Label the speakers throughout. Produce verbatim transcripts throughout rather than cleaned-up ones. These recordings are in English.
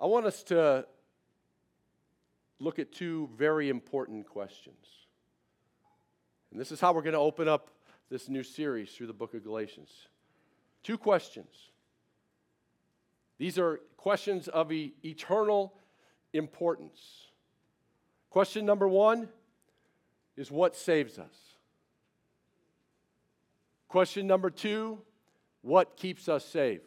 Speaker 1: want us to look at two very important questions. And this is how we're going to open up this new series through the book of Galatians. Two questions. These are questions of e- eternal importance. Question number one is what saves us? Question number two, what keeps us saved?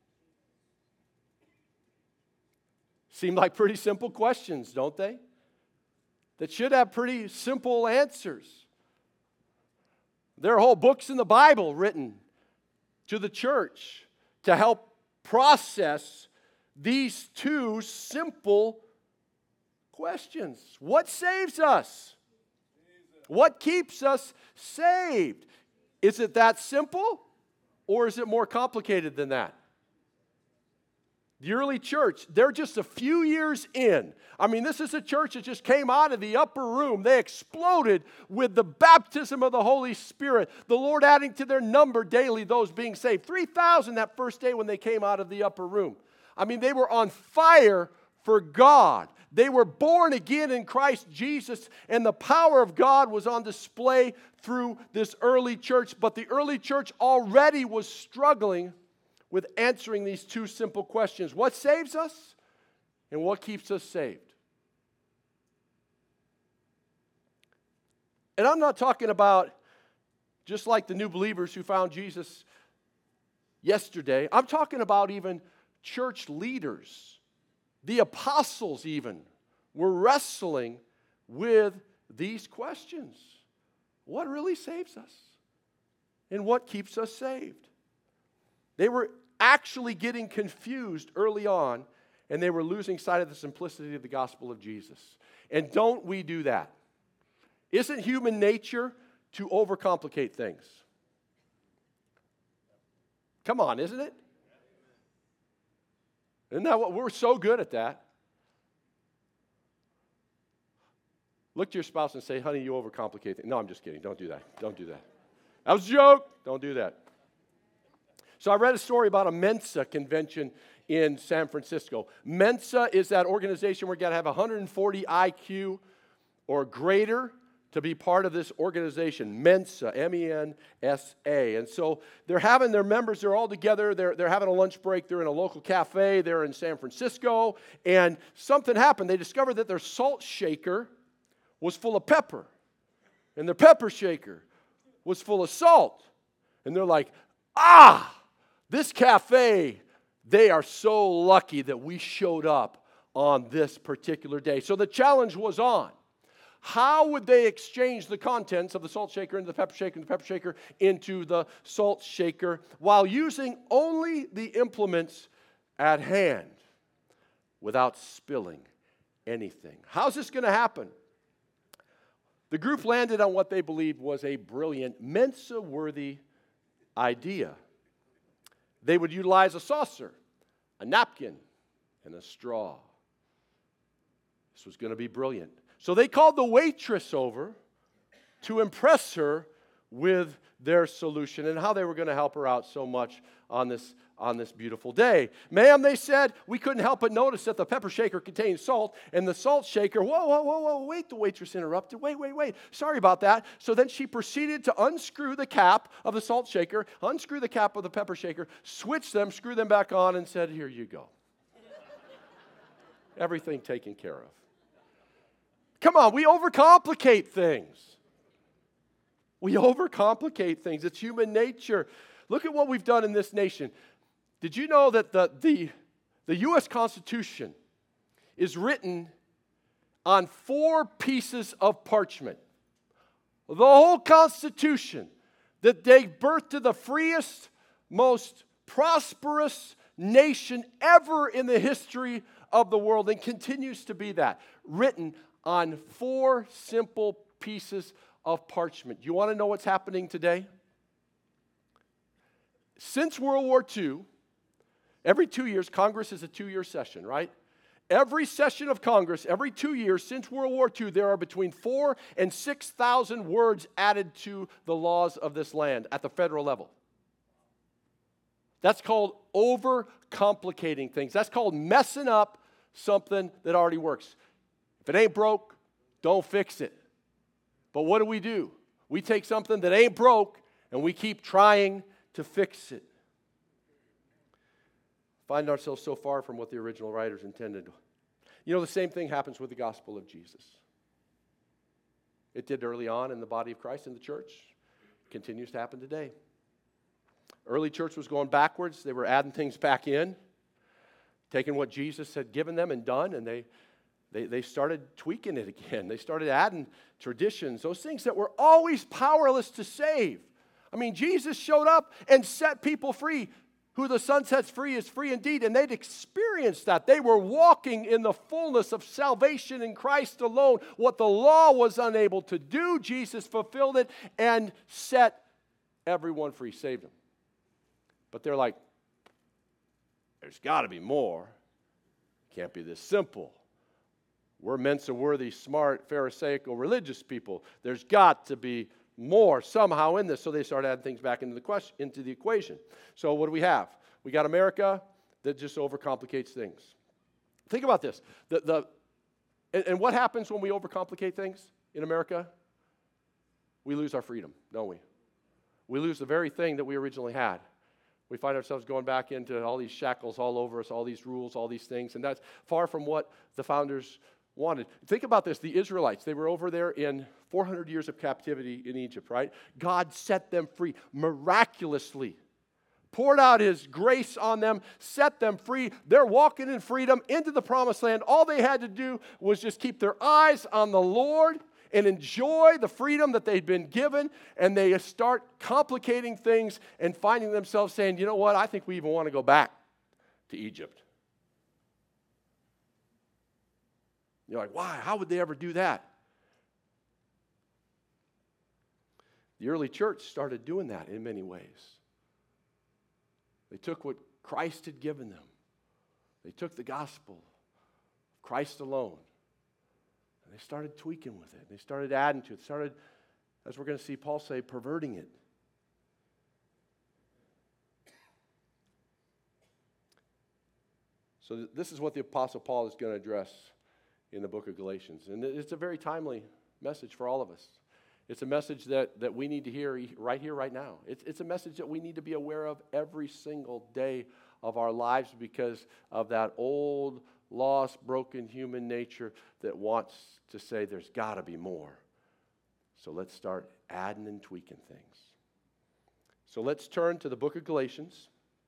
Speaker 1: Seem like pretty simple questions, don't they? That should have pretty simple answers. There are whole books in the Bible written to the church to help process these two simple questions. What saves us? What keeps us saved? Is it that simple, or is it more complicated than that? The early church, they're just a few years in. I mean, this is a church that just came out of the upper room. They exploded with the baptism of the Holy Spirit, the Lord adding to their number daily those being saved. three thousand that first day when they came out of the upper room. I mean, they were on fire for God. They were born again in Christ Jesus, and the power of God was on display through this early church. But the early church already was struggling with answering these two simple questions. What saves us and what keeps us saved? And I'm not talking about just like the new believers who found Jesus yesterday. I'm talking about even church leaders. The apostles even were wrestling with these questions. What really saves us? And what keeps us saved? They were actually getting confused early on, and they were losing sight of the simplicity of the gospel of Jesus. And don't we do that? Isn't human nature to overcomplicate things? Come on, isn't it? Isn't that what we're so good at that? Look to your spouse and say, honey, you overcomplicate things. No, I'm just kidding. Don't do that. Don't do that. That was a joke. Don't do that. So I read a story about a Mensa convention in San Francisco. Mensa is that organization where you got to have one hundred forty I Q or greater to be part of this organization. Mensa, M E N S A. And so they're having their members, they're all together, they're, they're having a lunch break, they're in a local cafe, they're in San Francisco, and something happened. They discovered that their salt shaker was full of pepper, and their pepper shaker was full of salt. And they're like, ah! This cafe, they are so lucky that we showed up on this particular day. So the challenge was on. How would they exchange the contents of the salt shaker into the pepper shaker and the pepper shaker into the salt shaker while using only the implements at hand without spilling anything? How's this going to happen? The group landed on what they believed was a brilliant, Mensa-worthy idea. They would utilize a saucer, a napkin, and a straw. This was going to be brilliant. So they called the waitress over to impress her with their solution and how they were going to help her out so much on this, on this beautiful day. Ma'am, they said, we couldn't help but notice that the pepper shaker contained salt, and the salt shaker, whoa, whoa, whoa, whoa, wait, the waitress interrupted. Wait, wait, wait, sorry about that. So then she proceeded to unscrew the cap of the salt shaker, unscrew the cap of the pepper shaker, switch them, screw them back on, and said, here you go. Everything taken care of. Come on, we overcomplicate things. We overcomplicate things. It's human nature. Look at what we've done in this nation. Did you know that the, the, the U S Constitution is written on four pieces of parchment? The whole Constitution, that gave birth to the freest, most prosperous nation ever in the history of the world, and continues to be that, written on four simple pieces of parchment. You want to know what's happening today? Since World War Two, every two years, Congress is a two-year session, right? Every session of Congress, every two years since World War Two, there are between four and six thousand words added to the laws of this land at the federal level. That's called overcomplicating things. That's called messing up something that already works. If it ain't broke, don't fix it. But what do we do? We take something that ain't broke and we keep trying to fix it. Find ourselves so far from what the original writers intended. You know, the same thing happens with the gospel of Jesus. It did early on in the body of Christ, in the church. It continues to happen today. Early church was going backwards. They were adding things back in, taking what Jesus had given them and done, and they, they, they started tweaking it again. They started adding traditions, those things that were always powerless to save. I mean, Jesus showed up and set people free. Who the Son sets free is free indeed. And they'd experienced that. They were walking in the fullness of salvation in Christ alone. What the law was unable to do, Jesus fulfilled it and set everyone free, saved them. But they're like, there's got to be more. It can't be this simple. We're Mensa-worthy, smart, Pharisaical, religious people. There's got to be more somehow in this. So they start adding things back into the question, into the equation. So what do we have? We got America that just overcomplicates things. Think about this. The, the, and, and what happens when we overcomplicate things in America? We lose our freedom, don't we? We lose the very thing that we originally had. We find ourselves going back into all these shackles all over us, all these rules, all these things, and that's far from what the founders wanted. Think about this. The Israelites, they were over there in four hundred years of captivity in Egypt, right? God set them free miraculously, poured out His grace on them, set them free. They're walking in freedom into the promised land. All they had to do was just keep their eyes on the Lord and enjoy the freedom that they'd been given, and they start complicating things and finding themselves saying, you know what, I think we even want to go back to Egypt. You're like, why? How would they ever do that? The early church started doing that in many ways. They took what Christ had given them. They took the gospel of Christ alone. And they started tweaking with it. They started adding to it. They started, as we're going to see Paul say, perverting it. So th- this is what the Apostle Paul is going to address in the book of Galatians. And it's a very timely message for all of us. It's a message that, that we need to hear right here, right now. It's, it's a message that we need to be aware of every single day of our lives because of that old, lost, broken human nature that wants to say there's got to be more. So let's start adding and tweaking things. So let's turn to the book of Galatians.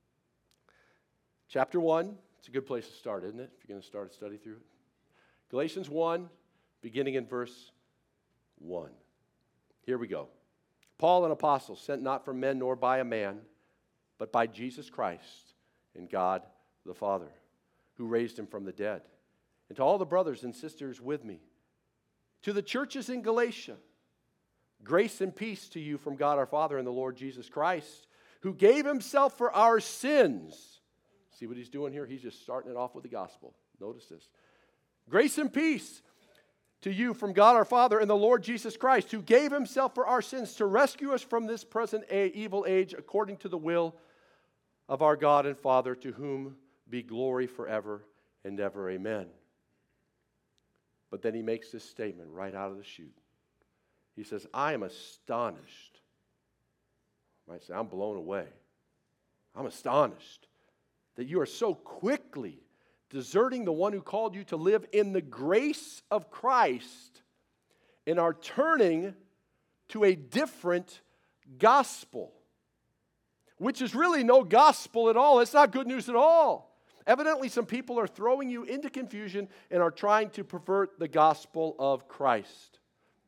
Speaker 1: Chapter one. It's a good place to start, isn't it? If you're going to start a study through it. Galatians one, beginning in verse one. Here we go. Paul, an apostle, sent not from men nor by a man, but by Jesus Christ and God the Father, who raised him from the dead. And to all the brothers and sisters with me, to the churches in Galatia, grace and peace to you from God our Father and the Lord Jesus Christ, who gave himself for our sins. See what he's doing here? He's just starting it off with the gospel. Notice this. Grace and peace to you from God our Father and the Lord Jesus Christ, who gave himself for our sins to rescue us from this present evil age according to the will of our God and Father, to whom be glory forever and ever. Amen. But then he makes this statement right out of the chute. He says, I am astonished. You might say, I'm blown away. I'm astonished that you are so quickly deserting the one who called you to live in the grace of Christ and are turning to a different gospel, which is really no gospel at all. It's not good news at all. Evidently, some people are throwing you into confusion and are trying to pervert the gospel of Christ.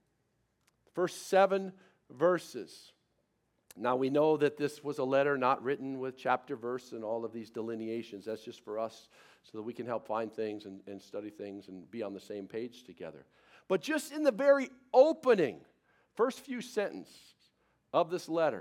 Speaker 1: First seven verses. Now, we know that this was a letter not written with chapter, verse, and all of these delineations. That's just for us so that we can help find things and, and study things and be on the same page together. But just in the very opening, first few sentences of this letter,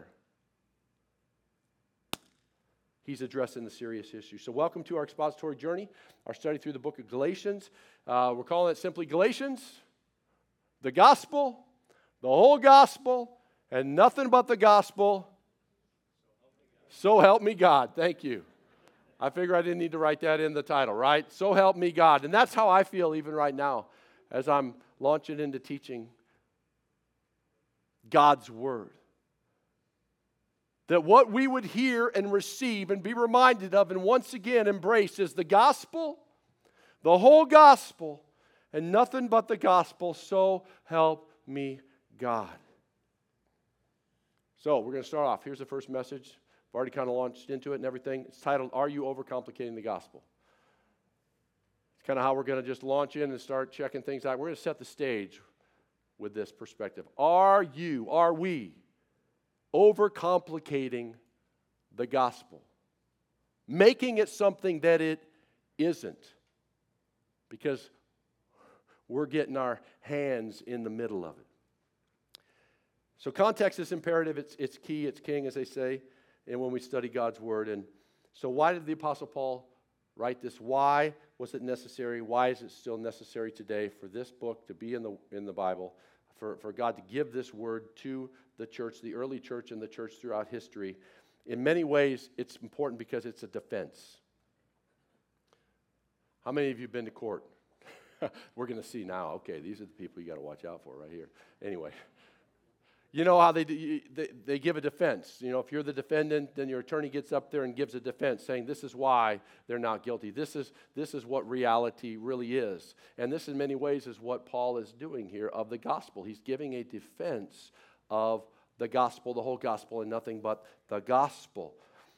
Speaker 1: he's addressing the serious issue. So welcome to our expository journey, our study through the book of Galatians. Uh, we're calling it simply Galatians, the gospel, the whole gospel, and nothing but the gospel. So help me God. Thank you. I figure I didn't need to write that in the title, right? So help me God. And that's how I feel even right now as I'm launching into teaching God's Word. That what we would hear and receive and be reminded of and once again embrace is the gospel, the whole gospel, and nothing but the gospel. So help me God. So we're going to start off. Here's the first message. I've already kind of launched into it and everything. It's titled, Are You Overcomplicating the Gospel? It's kind of how we're going to just launch in and start checking things out. We're going to set the stage with this perspective. Are you, are we overcomplicating the gospel? Making it something that it isn't? Because we're getting our hands in the middle of it. So context is imperative. It's, it's key. It's king, as they say, and when we study God's Word. And so why did the Apostle Paul write this? Why was it necessary? Why is it still necessary today for this book to be in the, in the Bible, for, for God to give this Word to the church, the early church and the church throughout history? In many ways, it's important because it's a defense. How many of you have been to court? We're going to see now. Okay, these are the people you got to watch out for right here. Anyway. You know how they, do, they they give a defense. You know, if you're the defendant, then your attorney gets up there and gives a defense saying this is why they're not guilty. This is this is what reality really is. And this in many ways is what Paul is doing here of the gospel. He's giving a defense of the gospel, the whole gospel, and nothing but the gospel.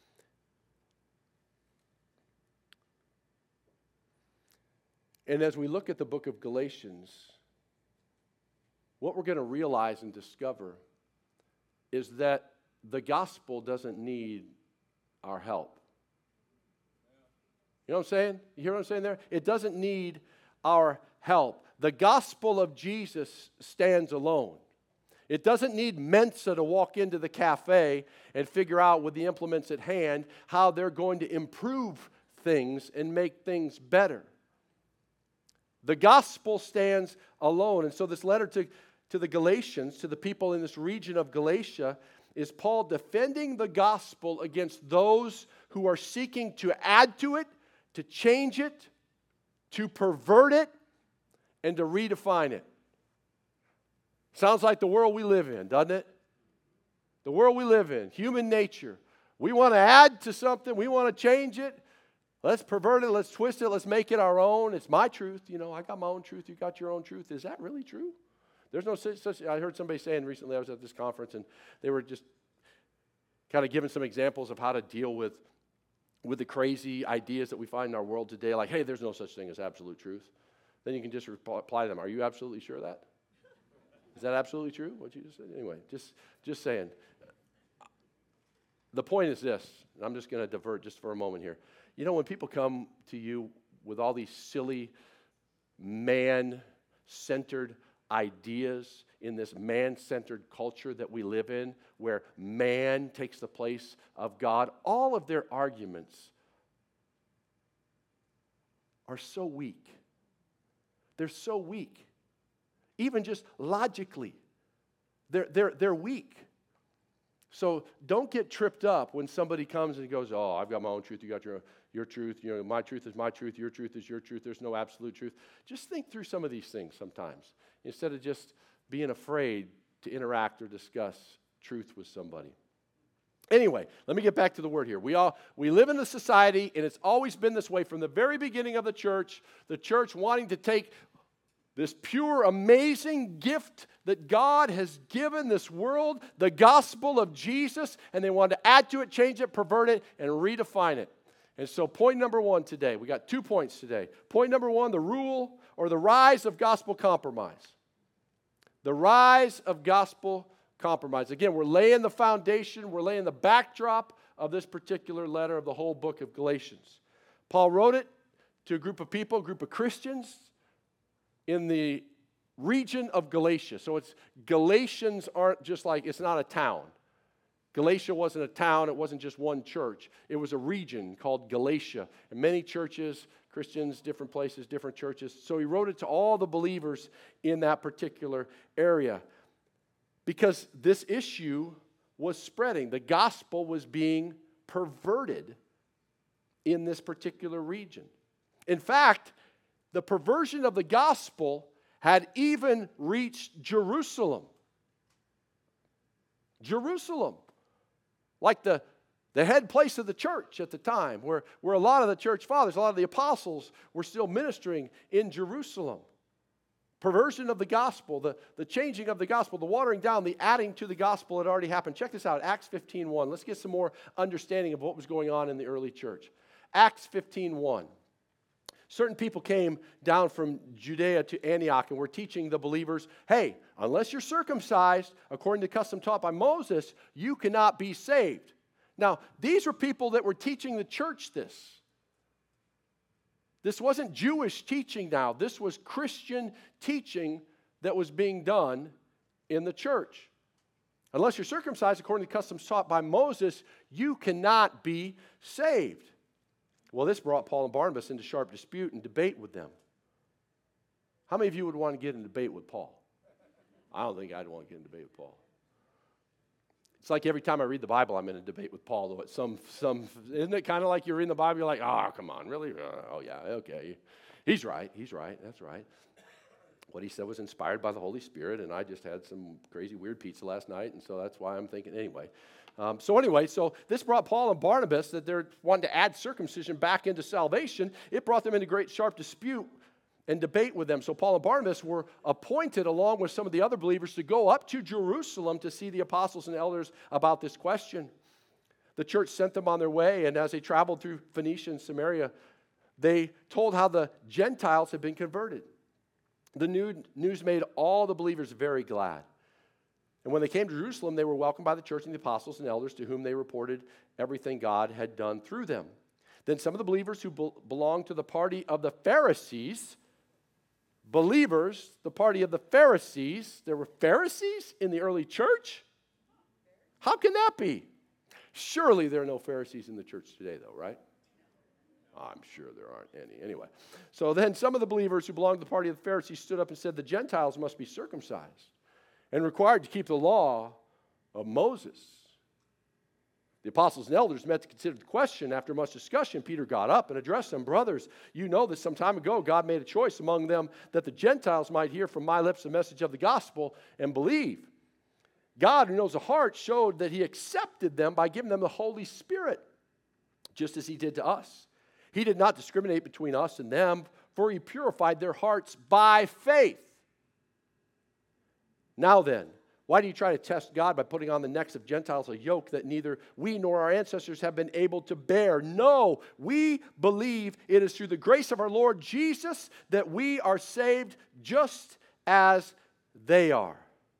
Speaker 1: And as we look at the book of Galatians, what we're going to realize and discover is that the gospel doesn't need our help. You know what I'm saying? You hear what I'm saying there? It doesn't need our help. The gospel of Jesus stands alone. It doesn't need Mensa to walk into the cafe and figure out with the implements at hand how they're going to improve things and make things better. The gospel stands alone. And so this letter to To the Galatians, to the people in this region of Galatia, is Paul defending the gospel against those who are seeking to add to it, to change it, to pervert it, and to redefine it. Sounds like the world we live in, doesn't it? The world we live in, human nature. We want to add to something, we want to change it. Let's pervert it, let's twist it, let's make it our own. It's my truth. You know, I got my own truth, you got your own truth. Is that really true? There's no such, such, I heard somebody saying recently, I was at this conference, and they were just kind of giving some examples of how to deal with, with the crazy ideas that we find in our world today, like, hey, there's no such thing as absolute truth. Then you can just reply to them, are you absolutely sure of that? Is that absolutely true, what you just said? Anyway, just, just saying. The point is this, and I'm just going to divert just for a moment here. You know, when people come to you with all these silly, man-centered ideas in this man-centered culture that we live in, where man takes the place of God, all of their arguments are so weak. They're so weak. Even just logically, they're, they're, they're weak. So don't get tripped up when somebody comes and goes, oh, I've got my own truth, you got your, your truth, you know, my truth is my truth, your truth is your truth, there's no absolute truth. Just think through some of these things sometimes, instead of just being afraid to interact or discuss truth with somebody. Anyway, let me get back to the word here. We all we live in a society, and it's always been this way from the very beginning of the church, the church wanting to take this pure, amazing gift that God has given this world, the gospel of Jesus, and they want to add to it, change it, pervert it, and redefine it. And so point number one today, we got two points today. Point number one, the rule or the rise of gospel compromise. The rise of gospel compromise. Again, we're laying the foundation, we're laying the backdrop of this particular letter of the whole book of Galatians. Paul wrote it to a group of people, a group of Christians in the region of Galatia. So it's Galatians aren't just like, it's not a town. Galatia wasn't a town, it wasn't just one church. It was a region called Galatia. And many churches, Christians, different places, different churches. So he wrote it to all the believers in that particular area. Because this issue was spreading. The gospel was being perverted in this particular region. In fact, the perversion of the gospel had even reached Jerusalem. Jerusalem, like the, the head place of the church at the time, where, where a lot of the church fathers, a lot of the apostles were still ministering in Jerusalem. Perversion of the gospel, the, the changing of the gospel, the watering down, the adding to the gospel had already happened. Check this out, Acts fifteen one. Let's get some more understanding of what was going on in the early church. Acts fifteen one. Certain people came down from Judea to Antioch and were teaching the believers, hey, unless you're circumcised, according to custom taught by Moses, you cannot be saved. Now, these were people that were teaching the church this. This wasn't Jewish teaching now. This was Christian teaching that was being done in the church. Unless you're circumcised according to customs taught by Moses, you cannot be saved. Well, this brought Paul and Barnabas into sharp dispute and debate with them. How many of you would want to get in debate with Paul? I don't think I'd want to get in debate with Paul. It's like every time I read the Bible, I'm in a debate with Paul. Though, some, some, isn't it kind of like you read the Bible, you're like, oh, come on, really? Uh, oh, yeah, okay. He's right, he's right, that's right. What he said was inspired by the Holy Spirit, and I just had some crazy weird pizza last night, and so that's why I'm thinking anyway. Um, so anyway, so this brought Paul and Barnabas, that they're wanting to add circumcision back into salvation. It brought them into great sharp dispute and debate with them. So Paul and Barnabas were appointed along with some of the other believers to go up to Jerusalem to see the apostles and elders about this question. The church sent them on their way, and as they traveled through Phoenicia and Samaria, they told how the Gentiles had been converted. The news made all the believers very glad. And when they came to Jerusalem, they were welcomed by the church and the apostles and elders, to whom they reported everything God had done through them. Then some of the believers who be- belonged to the party of the Pharisees, believers, the party of the Pharisees, there were Pharisees in the early church? How can that be? Surely there are no Pharisees in the church today, though, right? I'm sure there aren't any. Anyway, so then some of the believers who belonged to the party of the Pharisees stood up and said, the Gentiles must be circumcised and required to keep the law of Moses. The apostles and elders met to consider the question. After much discussion, Peter got up and addressed them. Brothers, you know that some time ago God made a choice among them that the Gentiles might hear from my lips the message of the gospel and believe. God, who knows the heart, showed that he accepted them by giving them the Holy Spirit, just as he did to us. He did not discriminate between us and them, for he purified their hearts by faith. Now then, why do you try to test God by putting on the necks of Gentiles a yoke that neither we nor our ancestors have been able to bear? No, we believe it is through the grace of our Lord Jesus that we are saved just as they are.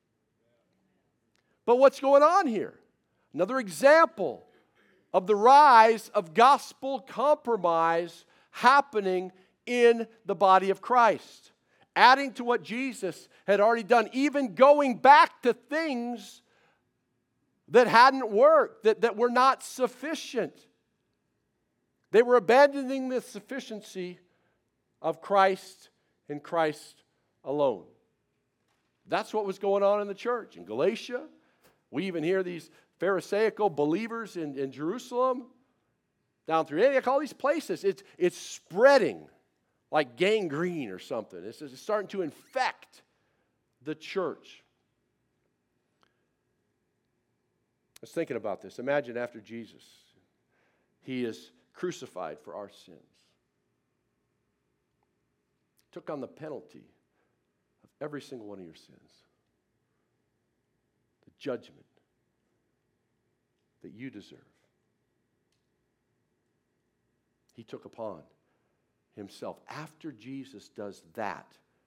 Speaker 1: But what's going on here? Another example of the rise of gospel compromise happening in the body of Christ. Adding to what Jesus had already done, even going back to things that hadn't worked, that, that were not sufficient. They were abandoning the sufficiency of Christ and Christ alone. That's what was going on in the church. In Galatia, we even hear these Pharisaical believers in, in Jerusalem, down through Antioch, all these places. It's, it's spreading like gangrene or something. It's, it's starting to infect the church. I was thinking about this. Imagine after Jesus, he is crucified for our sins. Took on the penalty of every single one of your sins. The judgment that you deserve. He took upon himself. After Jesus does that,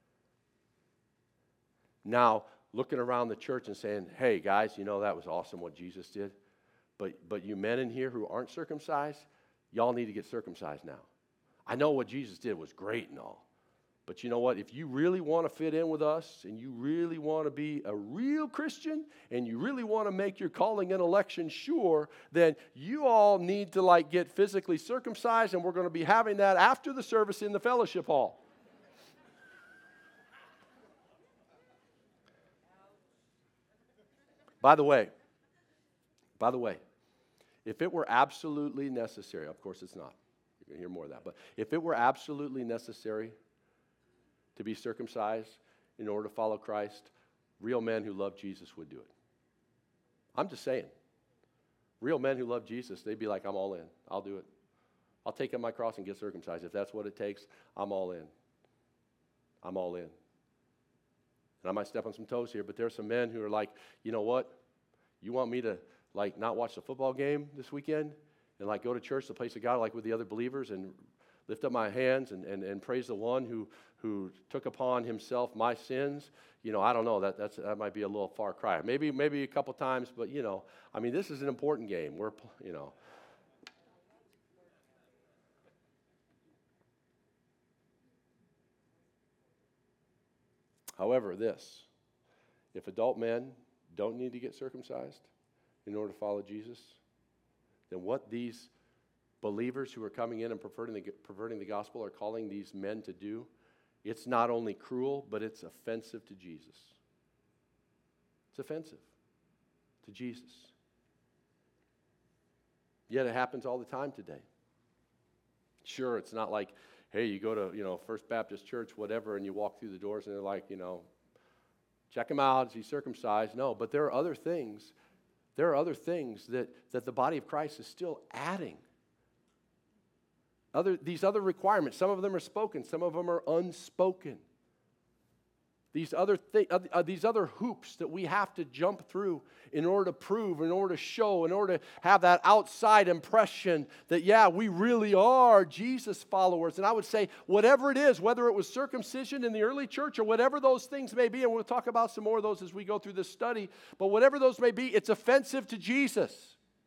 Speaker 1: now looking around the church and saying, hey guys, you know that was awesome what Jesus did, but, but you men in here who aren't circumcised, y'all need to get circumcised now. I know what Jesus did was great and all, but you know what? If you really want to fit in with us and you really want to be a real Christian and you really want to make your calling and election sure, then you all need to like get physically circumcised, and we're going to be having that after the service in the fellowship hall. By the way, by the way, if it were absolutely necessary, of course it's not, You're going to hear more of that. But if it were absolutely necessary to be circumcised in order to follow Christ, real men who love Jesus would do it. I'm just saying. Real men who love Jesus, they'd be like, I'm all in. I'll do it. I'll take up my cross and get circumcised. If that's what it takes, I'm all in. I'm all in. And I might step on some toes here, but there are some men who are like, you know what? You want me to like not watch the football game this weekend and like go to church, the place of God, like with the other believers, and lift up my hands and, and, and praise the one who who took upon himself my sins? You know, I don't know. That that's that might be a little far cry. Maybe maybe a couple times, but you know, I mean, this is an important game. We're you know. However, this, if adult men don't need to get circumcised in order to follow Jesus, then what these believers who are coming in and perverting the, perverting the gospel are calling these men to do, it's not only cruel, but it's offensive to Jesus. It's offensive to Jesus. Yet it happens all the time today. Sure, it's not like, hey, you go to, you know, First Baptist Church, whatever, and you walk through the doors and they're like, you know, check him out, is he circumcised? No, but there are other things, there are other things that, that the body of Christ is still adding. Other, these other requirements, some of them are spoken, some of them are unspoken. These other, thi- uh, these other hoops that we have to jump through in order to prove, in order to show, in order to have that outside impression that, yeah, we really are Jesus followers. And I would say, whatever it is, whether it was circumcision in the early church or whatever those things may be, and we'll talk about some more of those as we go through this study, but whatever those may be, it's offensive to Jesus.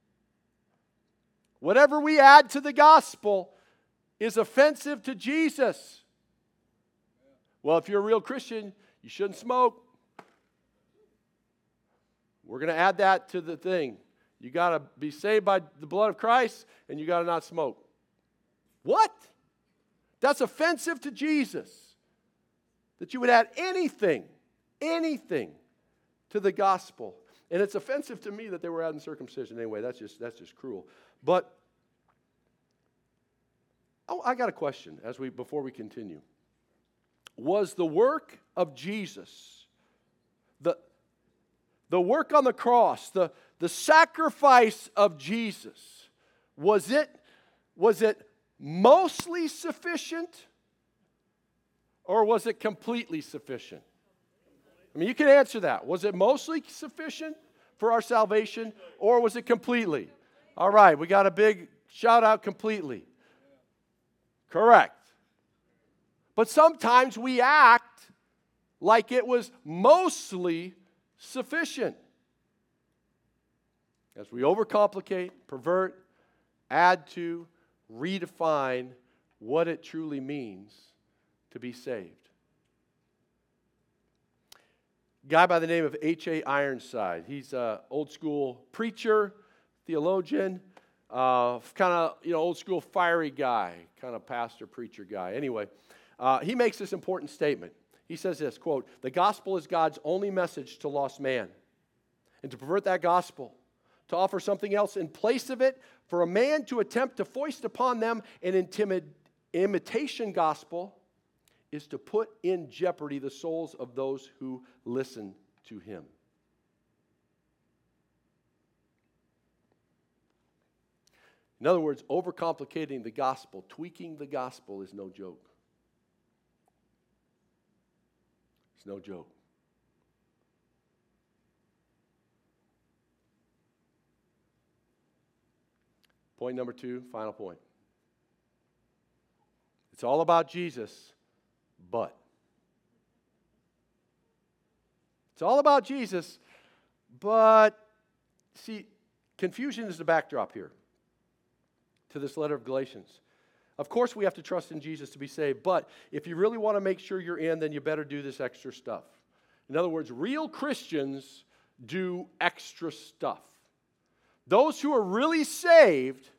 Speaker 1: Whatever we add to the gospel is offensive to Jesus. Well, if you're a real Christian, you shouldn't smoke. We're going to add that to the thing. You got to be saved by the blood of Christ, and you got to not smoke. What? That's offensive to Jesus. That you would add anything, anything to the gospel. And it's offensive to me that they were adding circumcision anyway. That's just that's just cruel. But oh, I got a question as we before we continue. Was the work of Jesus, the, the work on the cross, the, the sacrifice of Jesus, was it, was it mostly sufficient or was it completely sufficient? I mean, you can answer that. Was it mostly sufficient for our salvation or was it completely? All right, we got a big shout out, completely. Correct. But sometimes we act like it was mostly sufficient. As we overcomplicate, pervert, add to, redefine what it truly means to be saved. A guy by the name of H A Ironside. He's an old school preacher, theologian, uh, kind of, you know, old school fiery guy, kind of pastor, preacher guy. Anyway, Uh, he makes this important statement. He says this, quote, "The gospel is God's only message to lost man. And to pervert that gospel, to offer something else in place of it, for a man to attempt to foist upon them an intimid- imitation gospel is to put in jeopardy the souls of those who listen to him." In other words, overcomplicating the gospel, tweaking the gospel is no joke. It's no joke. Point number two, final point. It's all about Jesus, but. It's all about Jesus, but, see, confusion is the backdrop here to this letter of Galatians. Of course, we have to trust in Jesus to be saved, but if you really want to make sure you're in, then you better do this extra stuff. In other words, real Christians do extra stuff. Those who are really saved,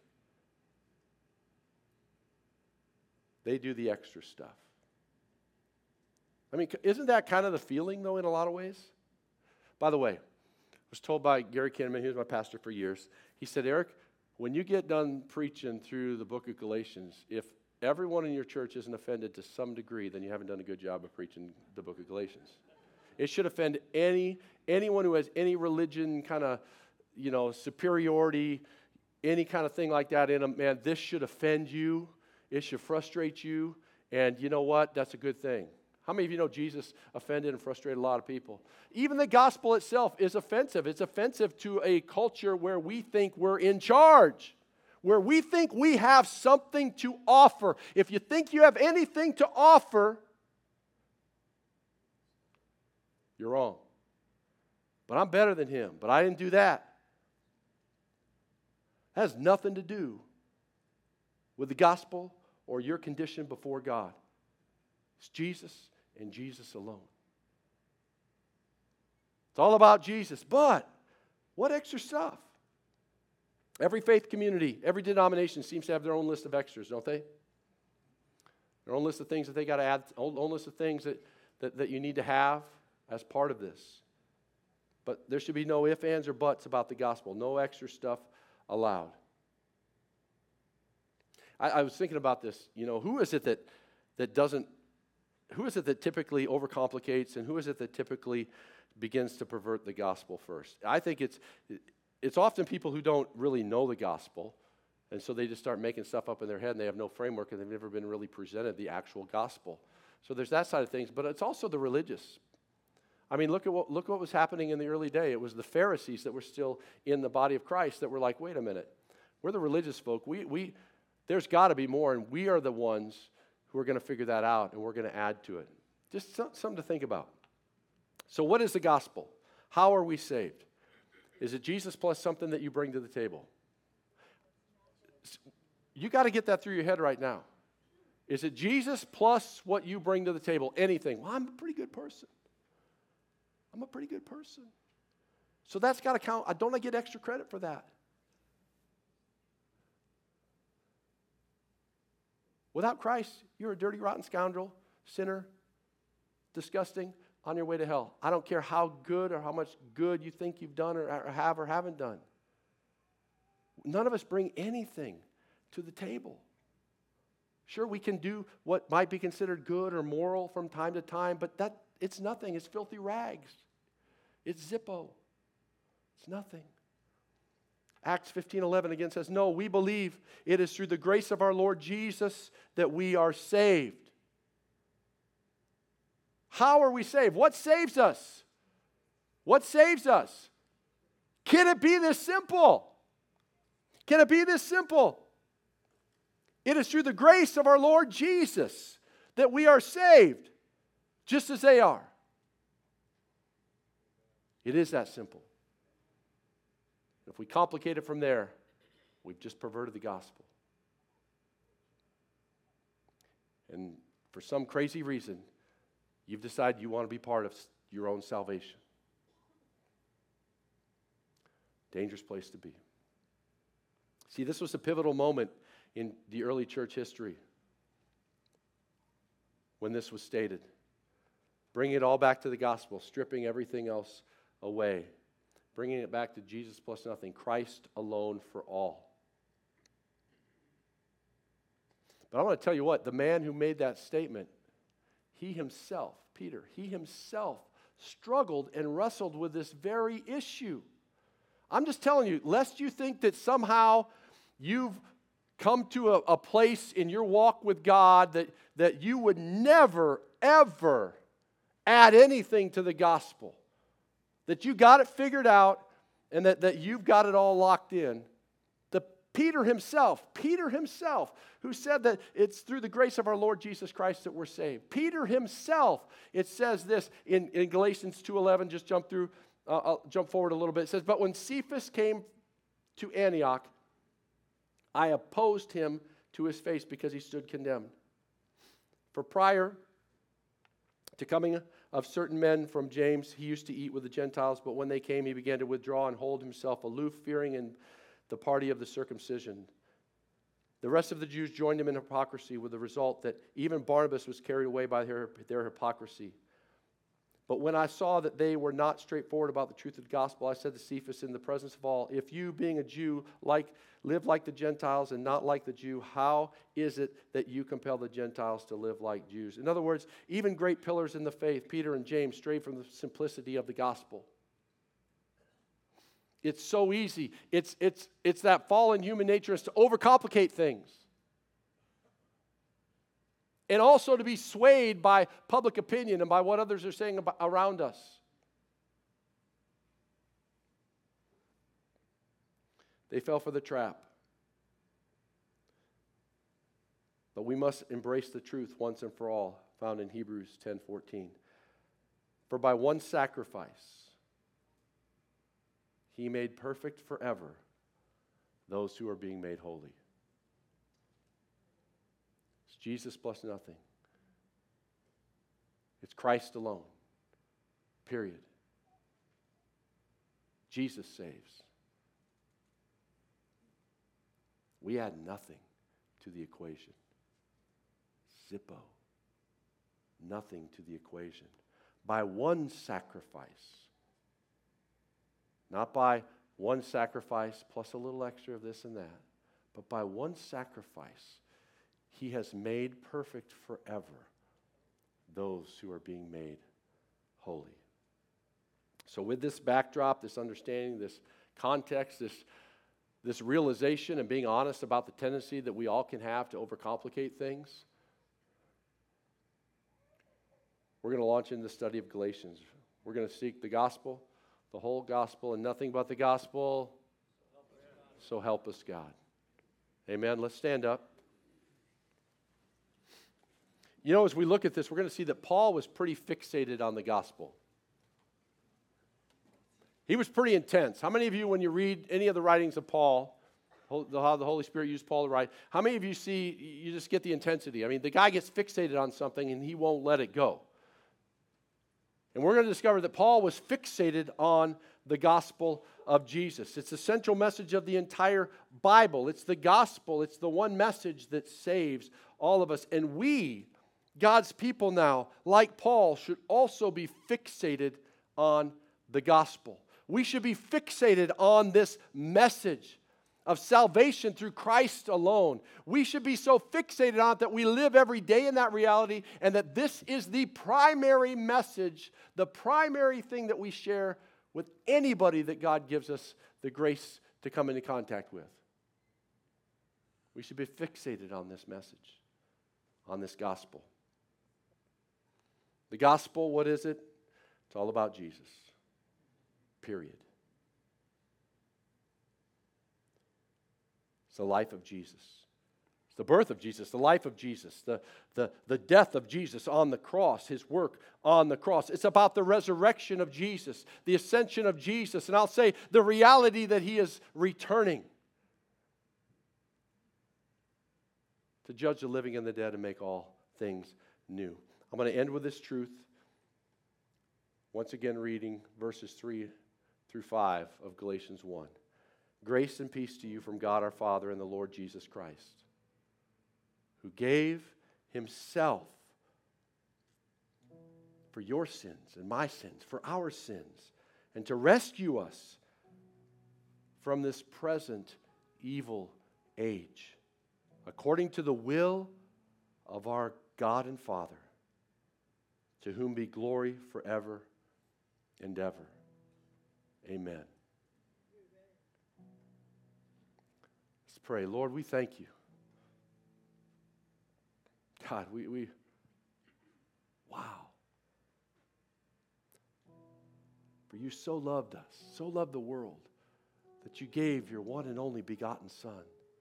Speaker 1: they do the extra stuff. I mean, isn't that kind of the feeling, though, in a lot of ways? By the way, I was told by Gary Kinnaman, he was my pastor for years, he said, "Eric, when you get done preaching through the book of Galatians, if everyone in your church isn't offended to some degree, then you haven't done a good job of preaching the book of Galatians. It should offend any anyone who has any religion kind of, you know, superiority, any kind of thing like that in them. Man, this should offend you. It should frustrate you. And you know what? That's a good thing. How many of you know Jesus offended and frustrated a lot of people? Even the gospel itself is offensive. It's offensive to a culture where we think we're in charge, where we think we have something to offer. If you think you have anything to offer, you're wrong. But I'm better than him. But I didn't do that. That has nothing to do with the gospel or your condition before God. It's Jesus and Jesus alone. It's all about Jesus. But what extra stuff? Every faith community, every denomination seems to have their own list of extras, don't they? Their own list of things that they got to add, own, own list of things that, that, that you need to have as part of this. But there should be no ifs, ands, or buts about the gospel. No extra stuff allowed. I, I was thinking about this. You know, who is it that, that doesn't, who is it that typically overcomplicates, and who is it that typically begins to pervert the gospel first? I think it's it's often people who don't really know the gospel, and so they just start making stuff up in their head, and they have no framework, and they've never been really presented the actual gospel. So there's that side of things, but it's also the religious. I mean, look at what look what was happening in the early day. It was the Pharisees that were still in the body of Christ that were like, wait a minute, we're the religious folk. We we there's got to be more, and we are the ones who are going to figure that out, and we're going to add to it. Just some, something to think about. So what is the gospel? How are we saved? Is it Jesus plus something that you bring to the table? You got to get that through your head right now. Is it Jesus plus what you bring to the table? Anything. Well, I'm a pretty good person. I'm a pretty good person. So that's got to count. I don't I get extra credit for that. Without Christ, you're a dirty, rotten scoundrel, sinner, disgusting, on your way to hell. I don't care how good or how much good you think you've done or, or have or haven't done. None of us bring anything to the table. Sure, we can do what might be considered good or moral from time to time, but that it's nothing. It's filthy rags. It's Zippo. It's nothing. Acts fifteen eleven again says, no, we believe it is through the grace of our Lord Jesus that we are saved. How are we saved? What saves us? What saves us? Can it be this simple? Can it be this simple? It is through the grace of our Lord Jesus that we are saved, just as they are. It is that simple. If we complicate it from there, we've just perverted the gospel. And for some crazy reason, you've decided you want to be part of your own salvation. Dangerous place to be. See, this was a pivotal moment in the early church history when this was stated. Bringing it all back to the gospel, stripping everything else away. Bringing it back to Jesus plus nothing, Christ alone for all. But I want to tell you what, the man who made that statement, he himself, Peter, he himself struggled and wrestled with this very issue. I'm just telling you, lest you think that somehow you've come to a, a place in your walk with God that, that you would never, ever add anything to the gospel. That you got it figured out and that, that you've got it all locked in. The Peter himself, Peter himself, who said that it's through the grace of our Lord Jesus Christ that we're saved. Peter himself, it says this in, in Galatians two eleven, just jump through, uh, I'll jump forward a little bit. It says, but when Cephas came to Antioch, I opposed him to his face because he stood condemned. For prior to coming of certain men from James, he used to eat with the Gentiles, but when they came, he began to withdraw and hold himself aloof, fearing in the party of the circumcision. The rest of the Jews joined him in hypocrisy, with the result that even Barnabas was carried away by their, their hypocrisy. But when I saw that they were not straightforward about the truth of the gospel, I said to Cephas in the presence of all, if you, being a Jew, like live like the Gentiles and not like the Jew, how is it that you compel the Gentiles to live like Jews? In other words, even great pillars in the faith, Peter and James, strayed from the simplicity of the gospel. It's so easy. It's, it's, it's that fallen human nature is to overcomplicate things. And also to be swayed by public opinion and by what others are saying about, around us. They fell for the trap. But we must embrace the truth once and for all, found in Hebrews ten fourteen. For by one sacrifice, he made perfect forever those who are being made holy. It's Jesus plus nothing. It's Christ alone. Period. Jesus saves. We add nothing to the equation. Zippo. Nothing to the equation. By one sacrifice. Not by one sacrifice plus a little extra of this and that, but by one sacrifice, he has made perfect forever those who are being made holy. So with this backdrop, this understanding, this context, this, this realization and being honest about the tendency that we all can have to overcomplicate things, we're going to launch into the study of Galatians. We're going to seek the gospel, the whole gospel, and nothing but the gospel. So help us, God. Amen. Let's stand up. You know, as we look at this, we're going to see that Paul was pretty fixated on the gospel. He was pretty intense. How many of you, when you read any of the writings of Paul, how the Holy Spirit used Paul to write, how many of you see, you just get the intensity? I mean, the guy gets fixated on something and he won't let it go. And we're going to discover that Paul was fixated on the gospel of Jesus. It's the central message of the entire Bible. It's the gospel. It's the one message that saves all of us. And we, God's people now, like Paul, should also be fixated on the gospel. We should be fixated on this message of salvation through Christ alone. We should be so fixated on it that we live every day in that reality, and that this is the primary message, the primary thing that we share with anybody that God gives us the grace to come into contact with. We should be fixated on this message, on this gospel. The gospel, what is it? It's all about Jesus. Period. It's the life of Jesus. It's the birth of Jesus, the life of Jesus, the, the, the death of Jesus on the cross, his work on the cross. It's about the resurrection of Jesus, the ascension of Jesus, and I'll say the reality that he is returning to judge the living and the dead and make all things new. I'm going to end with this truth. Once again, reading verses three through five of Galatians one. Grace and peace to you from God our Father and the Lord Jesus Christ, who gave himself for your sins and my sins, for our sins, and to rescue us from this present evil age, according to the will of our God and Father, to whom be glory forever and ever. Amen. Let's pray. Lord, we thank you. God, we, we wow. For you so loved us, so loved the world, that you gave your one and only begotten Son.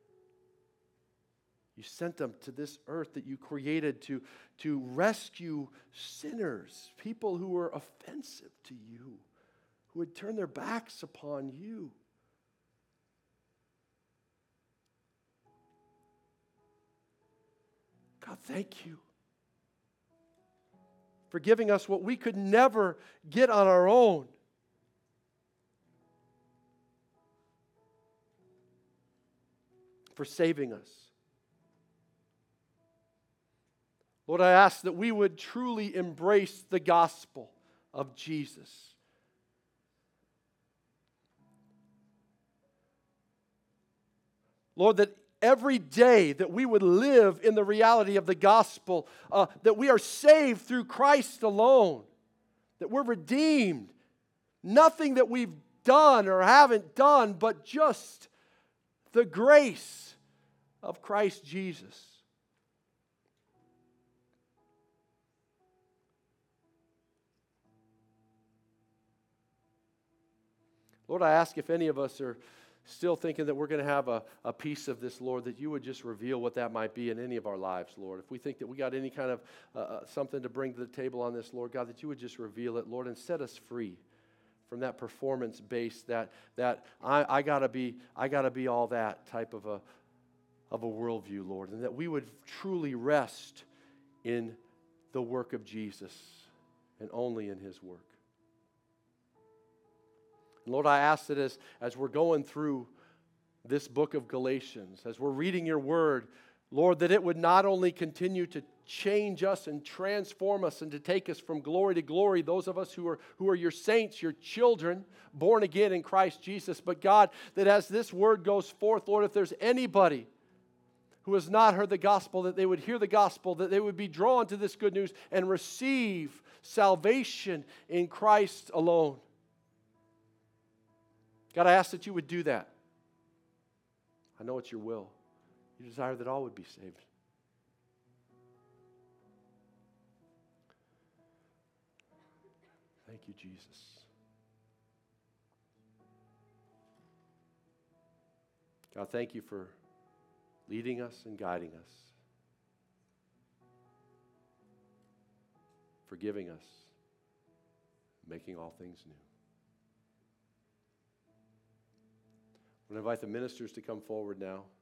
Speaker 1: You sent them to this earth that you created to, to rescue sinners, people who were offensive to you, who would turn their backs upon you. God, thank you for giving us what we could never get on our own. For saving us. Lord, I ask that we would truly embrace the gospel of Jesus. Lord, that every day that we would live in the reality of the gospel, uh, that we are saved through Christ alone, that we're redeemed. Nothing that we've done or haven't done, but just the grace of Christ Jesus. Lord, I ask if any of us are still thinking that we're going to have a, a piece of this, Lord, that you would just reveal what that might be in any of our lives, Lord. If we think that we got any kind of uh, something to bring to the table on this, Lord God, that you would just reveal it, Lord, and set us free from that performance base, that that I, I gotta be, I gotta be all that type of a of a worldview, Lord, and that we would truly rest in the work of Jesus and only in His work. And Lord, I ask that as, as we're going through this book of Galatians, as we're reading your word, Lord, that it would not only continue to change us and transform us and to take us from glory to glory, those of us who are, who are your saints, your children, born again in Christ Jesus, but God, that as this word goes forth, Lord, if there's anybody who has not heard the gospel, that they would hear the gospel, that they would be drawn to this good news and receive salvation in Christ alone. God, I ask that you would do that. I know it's your will. You desire that all would be saved. Thank you, Jesus. God, thank you for leading us and guiding us, forgiving us, making all things new. I'm going to invite the ministers to come forward now.